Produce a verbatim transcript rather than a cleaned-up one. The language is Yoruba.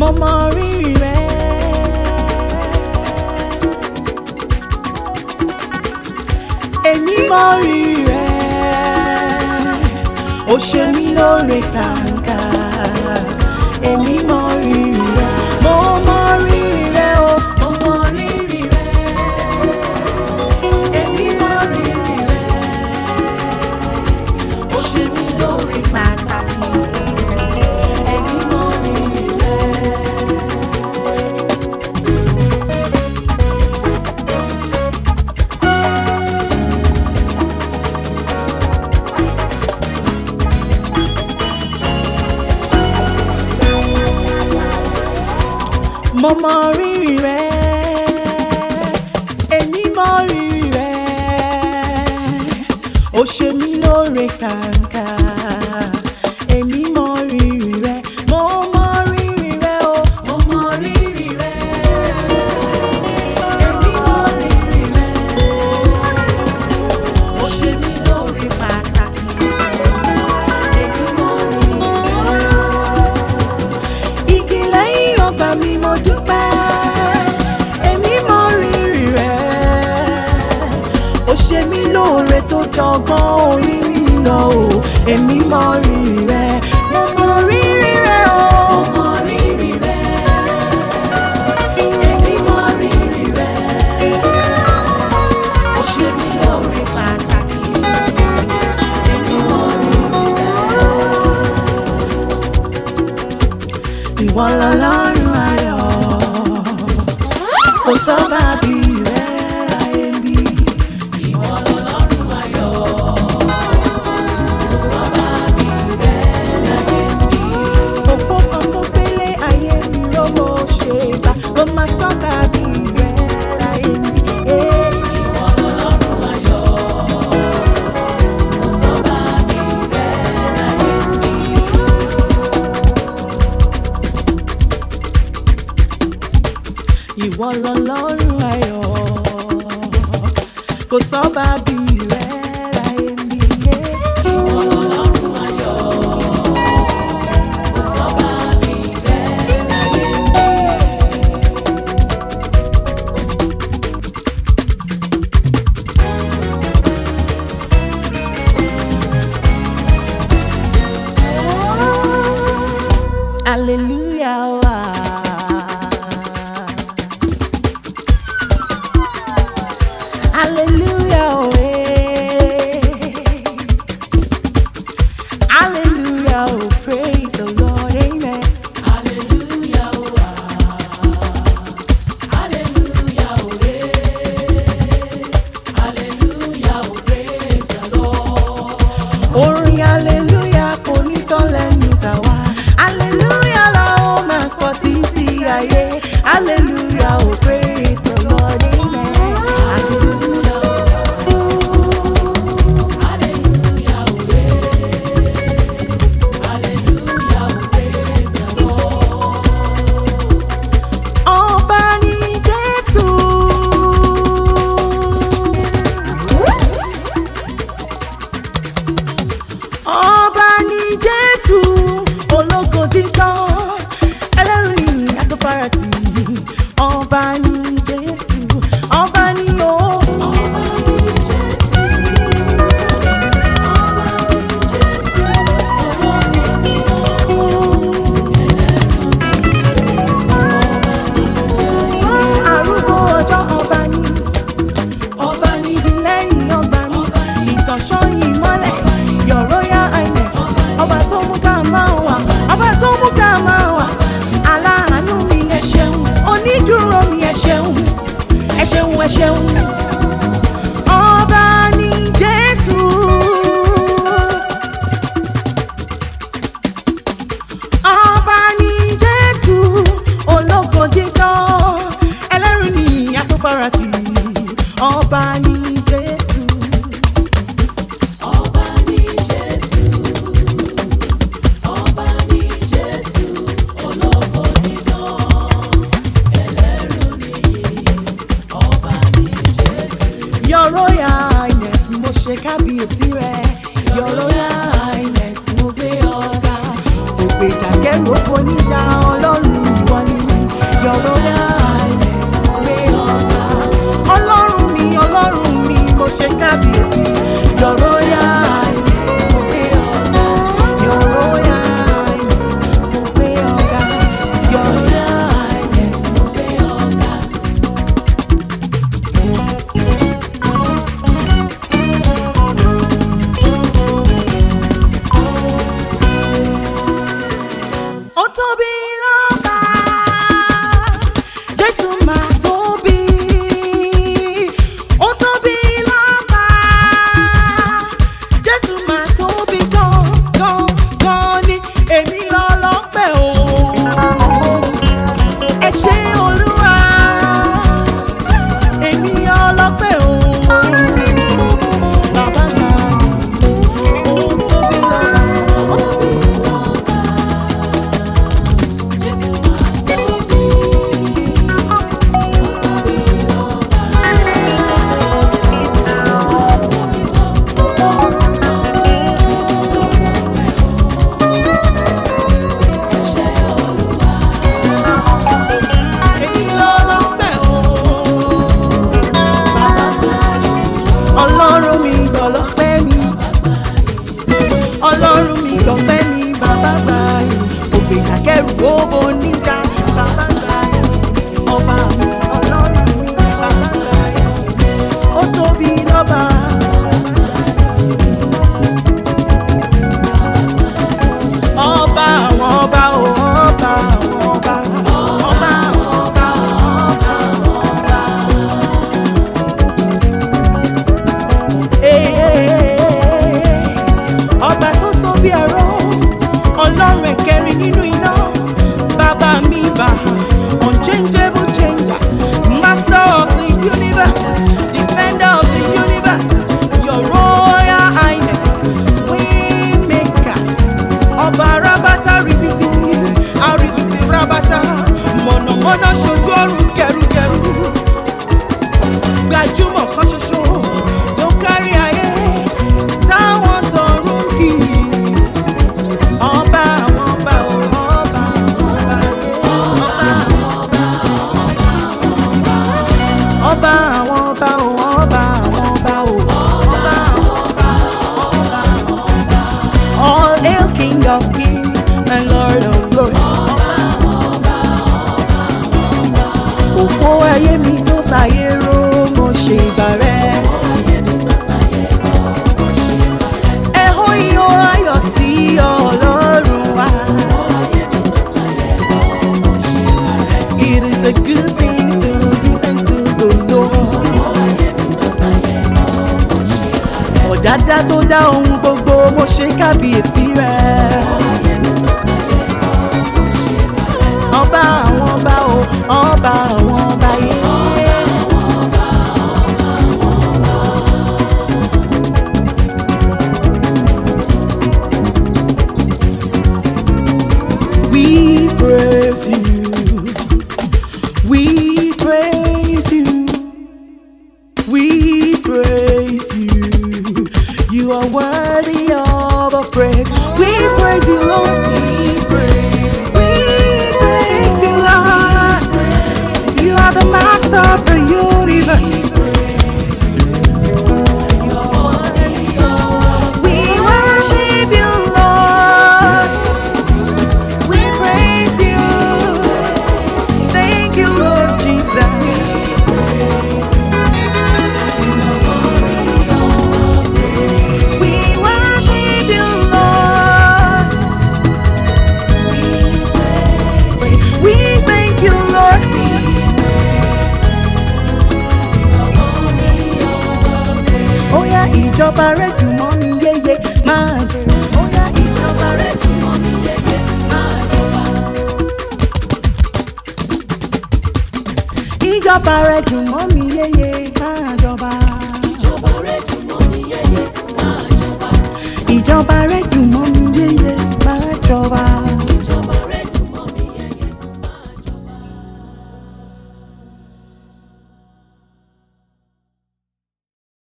mo mọ rírì rẹ. Èmi mọ rírì rẹ, ó ṣe mí lóore kàǹkà. Èmi mọ rírì rẹ, mo mọ rírì rẹ o, mo mọ rírì rẹ. Èmi mọ rírì rẹ, ó ṣe mí lóore pàtàkì. Èmi mọ rírì rẹ. Mo mọ rírì rẹ, èmi mọ rírì rẹ, ó ṣe mí lóore kàǹkà. Èmi mọ rírì rẹ, mo mọ rírì rẹ o, mo mọ rírì rẹ. Èmi mọ rírì rẹ, ó ṣe mí lóore pàtàkì. Èmi mọ rírì rẹ. Igi lẹ́yìn ọgbà mi mo dúpẹ́. Èmi mọ rírì rẹ, ó ṣe mí lóore tó jọgbọ́n orí mi lọ o. Èmi mọ rírì rẹ, mo mọ rírì rẹ o, mo mọ rírì rẹ. Èmi mọ rírì rẹ, ó ṣe mí lóore pàtàkì. Èmi mọ rírì rẹ. Ìwọ lọlọ́run ayọ̀, kò sọ́ba bí rẹ láyé mi. Ìwọ lọlọ́run ayọ̀, kò sọ́ba bí rẹ láyé mi. Òpó kan tó gbélé ayé mi lówó ṣe gbà, kò má sọ́ba bí rẹ láyé mi. Ìwọ lọlọ́run ayọ̀, kò sọ́ba bí rẹ láyé mi. Ìwọ lọlọ́run ayọ̀, kò sọ́ba bí rẹ láyé mi. Ìwọ lọlọ́run ayọ̀, kò sọ́ba bí rẹ láyé mi. Hallelujah. Hallelujah, oh, eh. Hallelujah, oh, praise the Lord, amen. Hallelujah, oh, ah. Hallelujah, oh, eh. Hallelujah, oh, praise the Lord. Orin hallelujah kò ní tán lẹ́nu tàwa. Hallelujah la ó máa kọ títí ayé. Hallelujah, oh, praise the Lord, amen. Hallelujah. Ọba ni Jésù, ọba ni Jésù, ológo dídán, ẹlẹ́rù ni àtòfarasí. Ọba ni Jésù, ọba ni o. Ọba ni Jésù, ọba ni Jésù, ológo dídán. Arúgbó ọjọ́ ọba ni, ọba ni lẹ́yìn ọba ni, ìtànṣán ìmọ́lẹ̀, Your Royal Highness, ọba tó mú ká máa wà, ọba tó mú ká máa wà. Aláàánú mi ẹ ṣeun, onídùúró mi ẹ ṣeun, ẹ ṣeun ẹ ṣeun. Ọba ni Jésù, ọba ni Jésù, ológo dídán, ẹlẹ́rù ni àtòfarasí. Ọba ni Jésù, ọba ni Jésù, ọba ni Jésù, ológo dídán, ẹlẹ́rù ni. Ọba ni Jésù. Your Royal Highness, mo ṣe kábíyèsí rẹ. Your Royal Highness, mo gbé ọ̀gá. Ògbèjà kẹ́rù ó níjà ọlọ́run ìwọ Your Royal Highness, mo gbé ọ̀gá. Ọlọ́run mi, Ọlọ́run mi, mo ṣe kábíyèsí. Your Royal Highness, mo gbé ọ̀gá. Your Royal Highness, mo gbé ọ̀gá. Your Royal Highness, mo gbé ọ̀gá. Ó tóbi lọ́ba, Jésù máa tóbi. Ó tóbi lọ́ba, Jésù máa tóbi gan gan gan ni. Èmi lọ́lọ́pẹ́ o, ẹ ṣé Olúwa. Èmi ọlọ́pẹ́ o, bàbá náà ó tóbi lọ́ba. Ó tóbi lọ́ba. Jésù máa tóbi, ó tóbi lọ́ba. Jésù máa tóbi lọ́ba. Ẹ ṣé Olúwa. Èmi lọ́lọ́pẹ́ o, bàbá gbàyè. Ọlọ́run mi gbọ́lọ́pẹ́ mi. Ọlọ́run mi gbọ́pẹ́ mi, bàbá gbàyè. Ògbè kàkẹ́rù gbogbo níjà, bàbá gbàyè. Ọba mi, Ọlọ́run mi, bàbá gbàyè. Ó tóbi lọ́ba. Ọba àwọn ọba o, ọba àwọn ọba. Ọba àwọn ọba, ọba àwọn ọba. Ee, ọba tó tóbi ẹ̀rọ, Ọlọ́run ẹ̀kẹrin nínú iná. Bàbá mi bá unchangeable changer, master of the universe, defender of the universe, your royal highness, waymaker. Ọba rabata ribiti, aribiti rabata, mọ̀nàmọ́ná ṣojú ọ̀run kẹrùkẹrù. Gbajúmọ̀ kan ṣoṣo tó kárí ayé, táwọn tọ̀run kì í. Ọba àwọn ọba o, ọba àwọn ọba. Ọba àwọn ọba o, ọba àwọn ọba o. All hail King of kings and Lord of lords. Òpó ayé mi tó ṣàyẹ̀rò, mo ṣe ìbàrẹ̀. Ẹ̀hó iyọ̀ ayọ̀ sí Ọlọ́run wa. It is a good thing to give thanks to the Lord. Ọ̀dádá tó dá ohun gbogbo, mo ṣe kábíyèsí rẹ̀. Ọba àwọn ọba o, ọba àwọn ọba yé. We praise you, we praise you, we praise you. You are worthy of a praise. We praise you, Lord. We praise, we praise you, Lord. You are the master of the universe. We worship you, Lord. We praise you. Thank you, Lord Jesus. We worship you, Lord. We thank you, Lord. Oh yeah, ìjọba rẹ̀ jù mọ́ mi yéye máa jọba. Oh yeah, ìjọba rẹ̀ jù mọ́ mi yéye máa jọba. Ìjọba rẹ̀ jù mọ́ mi yéye máa jọba.